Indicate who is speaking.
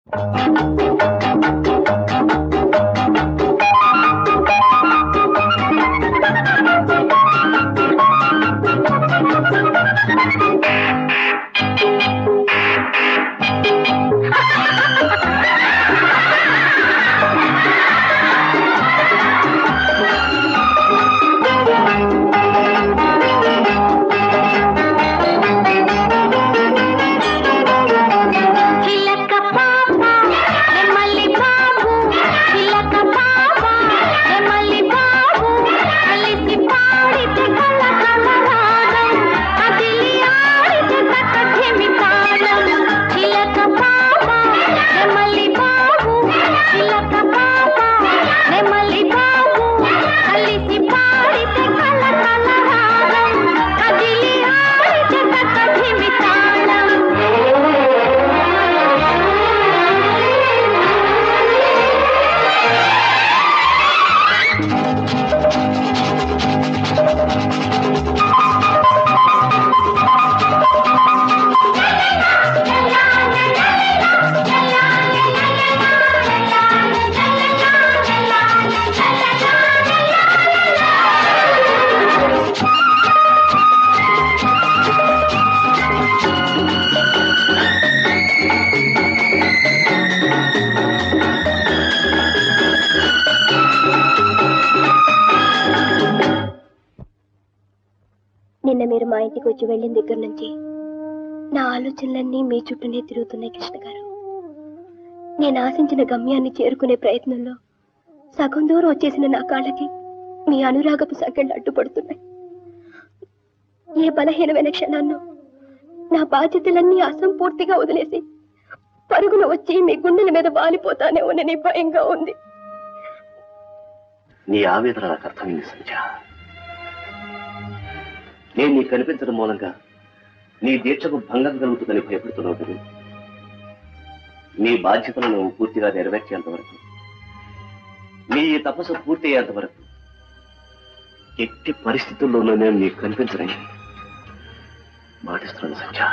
Speaker 1: నిన్న మీరు మా ఇంటికి వచ్చి వెళ్ళిన దగ్గర నుంచి నా ఆలోచనలన్నీ మీ చుట్టూనే తిరుగుతున్నాయి కృష్ణ గారు. నేను ఆశించిన గమ్యాన్ని చేరుకునే ప్రయత్నంలో సగం దూరం వచ్చేసిన నా కాళ్ళకి మీ అనురాగపు సంఖ్యలు అడ్డుపడుతున్నాయి. ఏ బలహీనమైన క్షణాల్లో నా బాధ్యతలన్నీ అసంపూర్తిగా వదిలేసి పరుగున వచ్చి మీ గుండెల మీద వాలిపోతానేమోనని భయంగా ఉంది.
Speaker 2: నీ ఆవేదన నాకు అర్థమైంది సంధ్య. నేను నీకు కనిపించడం మూలంగా నీ దీక్షకు భంగం కలుగుతుందని భయపడుతున్నావు కదా. నీ బాధ్యతలను పూర్తిగా నెరవేర్చేంత వరకు, నీ తపస్సు పూర్తి అయ్యేంత వరకు ఎట్టి పరిస్థితుల్లోనూ నేను నీకు కనిపించనని మాటిస్తున్నాను సంధ్య.